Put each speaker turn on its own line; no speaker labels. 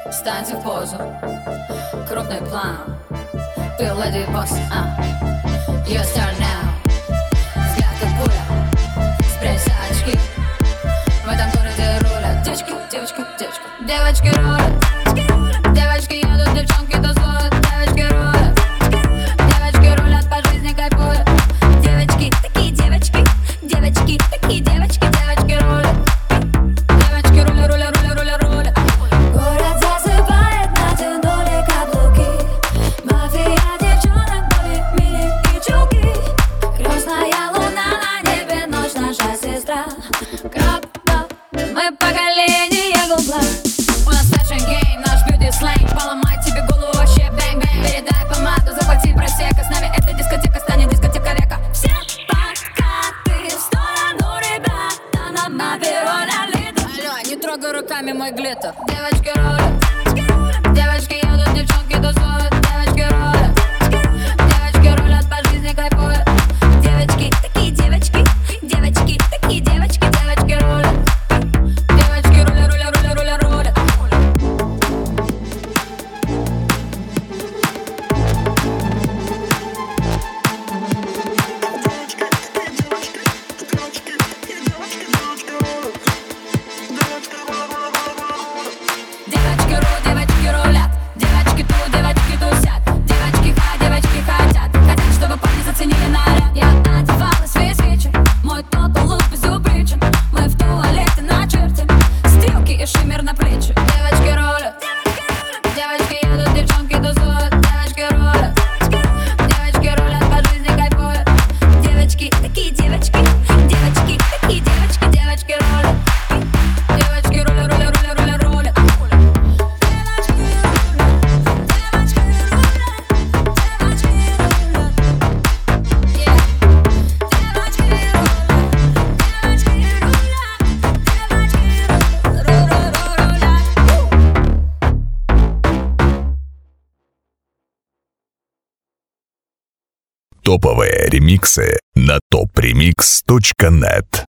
Встаньте в позу, крупный план. Ты леди босс, your star now. Взгляд как пуля, спрячься очки. В этом городе рулят девочки, девочки, девочки. Девочки рулят, девочки едут, девчонки тусуют. Девочки рулят, девочки рулят, по жизни кайфуют. Девочки, такие девочки, девочки, такие девочки, девочки рулят. Девочки рулят, рулят, рулят, рулят, рулят.
Город засыпает, натянули каблуки. Мафия девчонок, боли, мини и чулки. Красная луна на небе, ночь наша сестра. Краб, мы поколение гугла.
У нас fashion game, наш beauty slang. Поломать тебе голову, вообще бэнг-бэнг. Передай помаду, захвати просека. С нами эта дискотека станет дискотека века.
Все подкаты в сторону, ребята, на мапе роляли.
Алло, не трогай руками мой глиттер. Девочки рулят, девочки едут, девчонки тусуют. Девочки рулят, девочки рулят, по жизни кайфуют.
Девочки, такие девочки, девочки, такие девочки,
Девочки рулят, девочки рулят, рулят, рулят, рулят, рулят. Девочки рулят, девочки ту, девочки тусят. Девочки хотят, хотят, чтобы парни заценили наряд.
Я одевалась весь вечер, мой total look безупречен. Мы в туалете начертим стрелки и шиммер на плечи.
Девочки рулят, девочки едут, девчонки тусуют. Девочки рулят, девочки рулят, по жизни кайфуют.
Девочки, такие девочки, девочки, такие девочки,
Девочки рулят, девочки рулят, рулят, рулят, рулят, рулят.
Топовые ремиксы на topremix.net.